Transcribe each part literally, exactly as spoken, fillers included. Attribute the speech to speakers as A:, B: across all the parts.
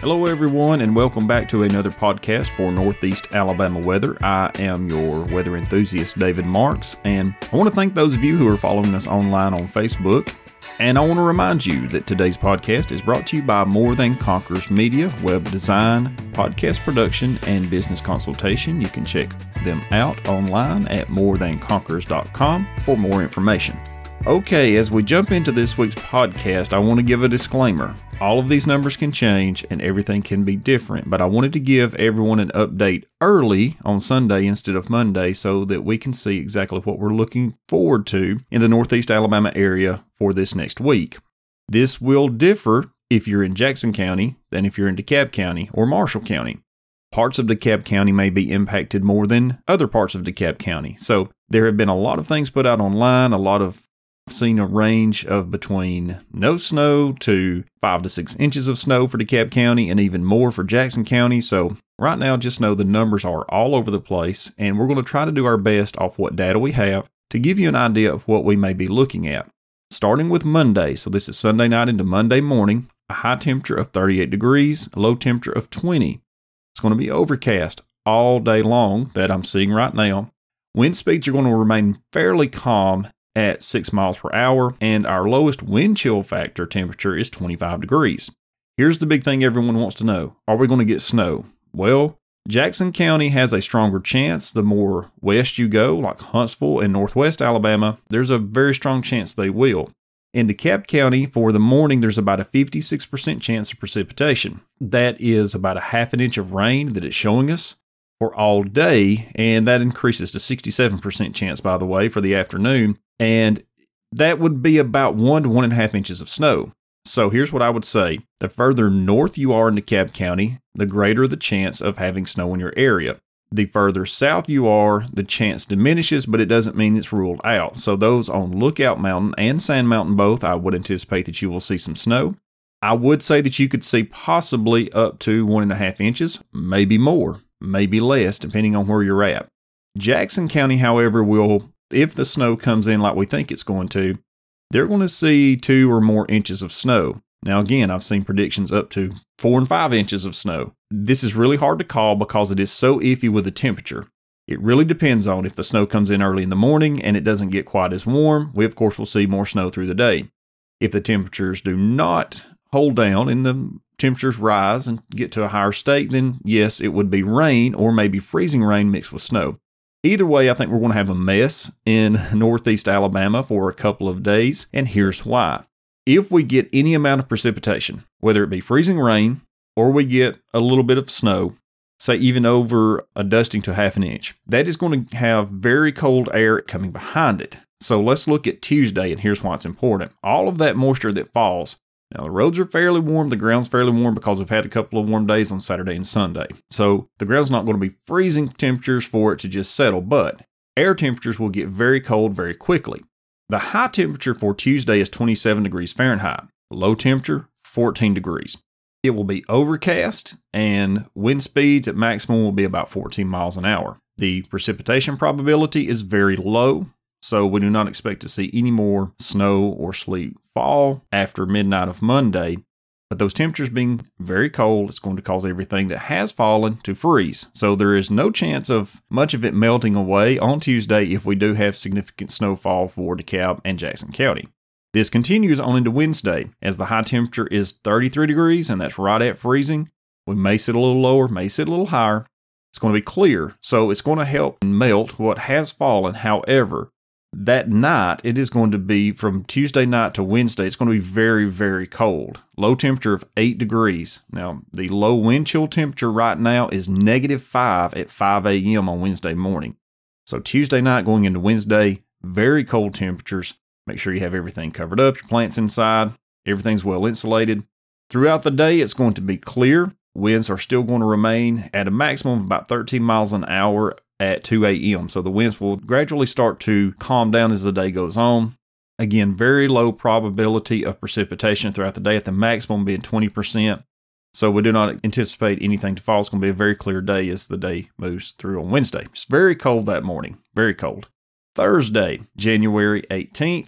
A: Hello everyone, and welcome back to another podcast for Northeast Alabama weather. I am your weather enthusiast, David Marks, and I want to thank those of you who are following us online on Facebook. And I want to remind you that today's podcast is brought to you by More Than Conquers Media, web design, podcast production, and business consultation. You can check them out online at more than conquers dot com for more information. Okay, as we jump into this week's podcast, I want to give a disclaimer. All of these numbers can change and everything can be different, but I wanted to give everyone an update early on Sunday instead of Monday so that we can see exactly what we're looking forward to in the Northeast Alabama area for this next week. This will differ if you're in Jackson County than if you're in DeKalb County or Marshall County. Parts of DeKalb County may be impacted more than other parts of DeKalb County. So there have been a lot of things put out online, a lot of I've seen a range of between no snow to five to six inches of snow for DeKalb County and even more for Jackson County. So right now, just know the numbers are all over the place, and we're going to try to do our best off what data we have to give you an idea of what we may be looking at. Starting with Monday, so this is Sunday night into Monday morning, a high temperature of thirty-eight degrees, a low temperature of twenty. It's going to be overcast all day long that I'm seeing right now. Wind speeds are going to remain fairly calm at six miles per hour, and our lowest wind chill factor temperature is twenty-five degrees. Here's the big thing everyone wants to know. Are we going to get snow? Well, Jackson County has a stronger chance. The more west you go, like Huntsville and Northwest Alabama, there's a very strong chance they will. In DeKalb County, for the morning, there's about a fifty-six percent chance of precipitation. That is about a half an inch of rain that it's showing us for all day, and that increases to sixty-seven percent chance, by the way, for the afternoon. And that would be about one to one and a half inches of snow. So here's what I would say. The further north you are in DeKalb County, the greater the chance of having snow in your area. The further south you are, the chance diminishes, but it doesn't mean it's ruled out. So those on Lookout Mountain and Sand Mountain both, I would anticipate that you will see some snow. I would say that you could see possibly up to one and a half inches, maybe more, maybe less, depending on where you're at. Jackson County, however, will, if the snow comes in like we think it's going to, they're going to see two or more inches of snow. Now, again, I've seen predictions up to four and five inches of snow. This is really hard to call because it is so iffy with the temperature. It really depends on if the snow comes in early in the morning and it doesn't get quite as warm. We, of course, will see more snow through the day. If the temperatures do not hold down and the temperatures rise and get to a higher state, then yes, it would be rain or maybe freezing rain mixed with snow. Either way, I think we're going to have a mess in Northeast Alabama for a couple of days, and here's why. If we get any amount of precipitation, whether it be freezing rain or we get a little bit of snow, say even over a dusting to half an inch, that is going to have very cold air coming behind it. So let's look at Tuesday, and here's why it's important. All of that moisture that falls, now, the roads are fairly warm, the ground's fairly warm because we've had a couple of warm days on Saturday and Sunday. So the ground's not going to be freezing temperatures for it to just settle, but air temperatures will get very cold very quickly. The high temperature for Tuesday is twenty-seven degrees Fahrenheit. Low temperature, fourteen degrees. It will be overcast, and wind speeds at maximum will be about fourteen miles an hour. The precipitation probability is very low, so we do not expect to see any more snow or sleet fall after midnight of Monday. But those temperatures being very cold, it's going to cause everything that has fallen to freeze. So there is no chance of much of it melting away on Tuesday if we do have significant snowfall for DeKalb and Jackson County. This continues on into Wednesday, as the high temperature is thirty-three degrees, and that's right at freezing. We may sit a little lower, may sit a little higher. It's going to be clear, so it's going to help melt what has fallen. However, that night, it is going to be from Tuesday night to Wednesday. It's going to be very, very cold. Low temperature of eight degrees. Now, the low wind chill temperature right now is negative five at five a.m. on Wednesday morning. So Tuesday night going into Wednesday, very cold temperatures. Make sure you have everything covered up, your plants inside, everything's well insulated. Throughout the day, it's going to be clear. Winds are still going to remain at a maximum of about thirteen miles an hour at two a.m. So the winds will gradually start to calm down as the day goes on. Again, very low probability of precipitation throughout the day, at the maximum being twenty percent. So we do not anticipate anything to fall. It's going to be a very clear day as the day moves through on Wednesday. It's very cold that morning, very cold. Thursday, January eighteenth,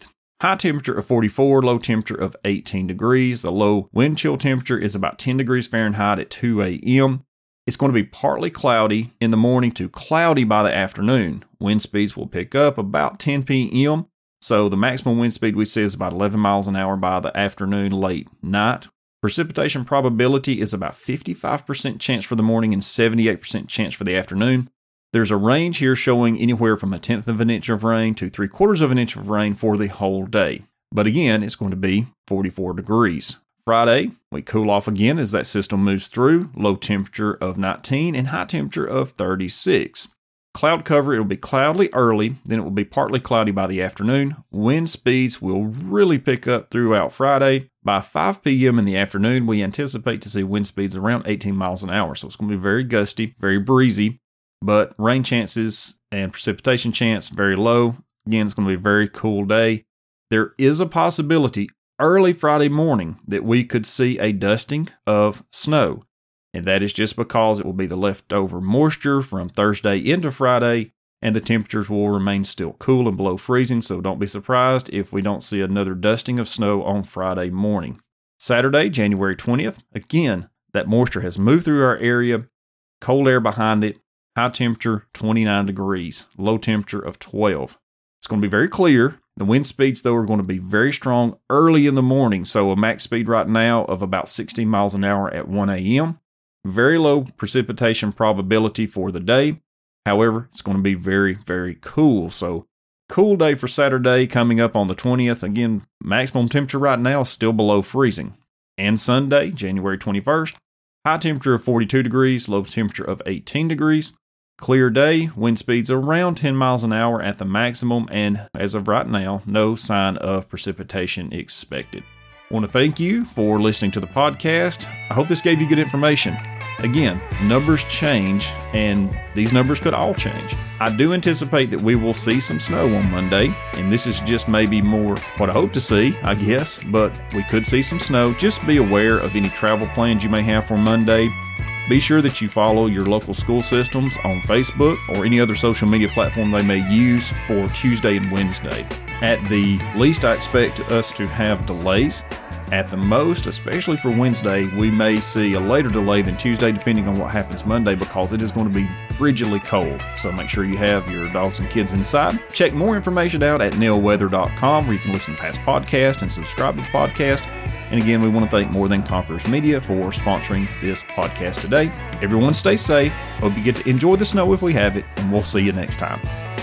A: High temperature of forty-four, low temperature of eighteen degrees. The low wind chill temperature is about ten degrees Fahrenheit at two a.m. It's going to be partly cloudy in the morning to cloudy by the afternoon. Wind speeds will pick up about ten p.m. So the maximum wind speed we see is about eleven miles an hour by the afternoon, late night. Precipitation probability is about fifty-five percent chance for the morning and seventy-eight percent chance for the afternoon. There's a range here showing anywhere from a tenth of an inch of rain to three quarters of an inch of rain for the whole day. But again, it's going to be forty-four degrees. Friday, we cool off again as that system moves through. Low temperature of nineteen and high temperature of thirty-six. Cloud cover, it will be cloudy early, then it will be partly cloudy by the afternoon. Wind speeds will really pick up throughout Friday. By five p.m. in the afternoon, we anticipate to see wind speeds around eighteen miles an hour. So it's going to be very gusty, very breezy, but rain chances and precipitation chance very low. Again, it's going to be a very cool day. There is a possibility early Friday morning that we could see a dusting of snow. And that is just because it will be the leftover moisture from Thursday into Friday, and the temperatures will remain still cool and below freezing, so don't be surprised if we don't see another dusting of snow on Friday morning. Saturday, January twentieth, again, that moisture has moved through our area, cold air behind it, high temperature twenty-nine degrees, low temperature of twelve. It's going to be very clear. The wind speeds, though, are going to be very strong early in the morning, so a max speed right now of about sixteen miles an hour at one a.m. Very low precipitation probability for the day. However, it's going to be very, very cool. So, cool day for Saturday coming up on the twentieth. Again, maximum temperature right now is still below freezing. And Sunday, January twenty-first, high temperature of forty-two degrees, low temperature of eighteen degrees. Clear day, wind speeds around ten miles an hour at the maximum, and as of right now, no sign of precipitation expected. I want to thank you for listening to the podcast. I hope this gave you good information. Again, numbers change, and these numbers could all change. I do anticipate that we will see some snow on Monday, and this is just maybe more what I hope to see, I guess, but we could see some snow. Just be aware of any travel plans you may have for Monday. Be sure that you follow your local school systems on Facebook or any other social media platform they may use for Tuesday and Wednesday. At the least, I expect us to have delays. At the most, especially for Wednesday, we may see a later delay than Tuesday depending on what happens Monday because it is going to be frigidly cold. So make sure you have your dogs and kids inside. Check more information out at neil weather dot com where you can listen to past podcasts and subscribe to the podcast. And again, we want to thank More Than Conquerors Media for sponsoring this podcast today. Everyone stay safe. Hope you get to enjoy the snow if we have it, and we'll see you next time.